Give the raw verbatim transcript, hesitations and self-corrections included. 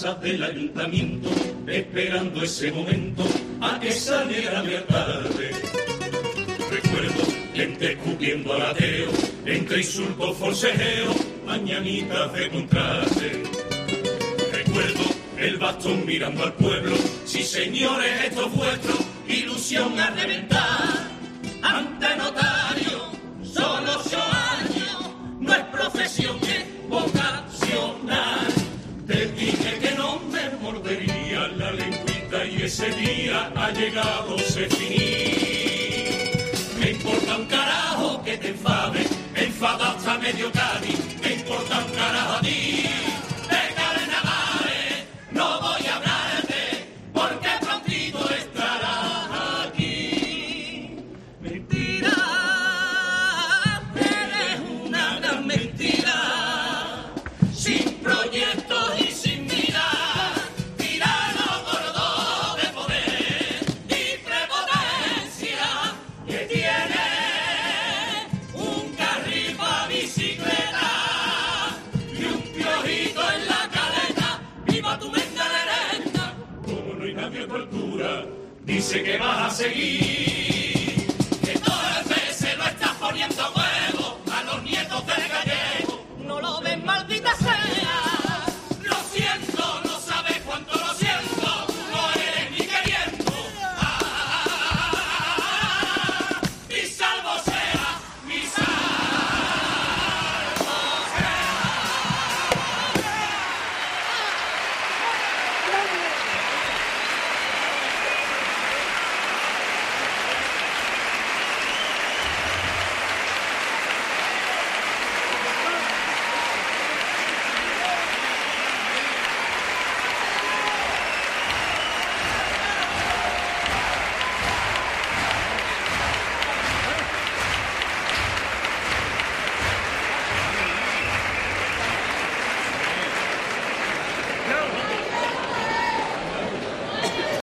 plazas del ayuntamiento, esperando ese momento a que saliera mi tarde. Recuerdo gente escupiendo al ateo, entre insultos, forcejeos, mañanitas de contraste. Recuerdo el bastón mirando al pueblo, sí señores, esto es vuestro, ilusión a reventar. Ante notario, solo ocho años, no es profesión, es vocacional. Te dije que no me mordería la lengüita y ese día ha llegado ese fin. Me importa un carajo que te enfade, enfada hasta medio Cádiz, me importa un carajo a ti. De carnavales no voy a hablarte, porque prontito estarás aquí. Mentira, eres una gran mentira, sin proyectos y sin mirar, tirano gordo de poder y prepotencia, que tiene un carril pa' bicicleta y un piojito en la caleta. ¡Viva tu mente lerenda! Como no hay nadie a tu altura, dice que vas a seguir.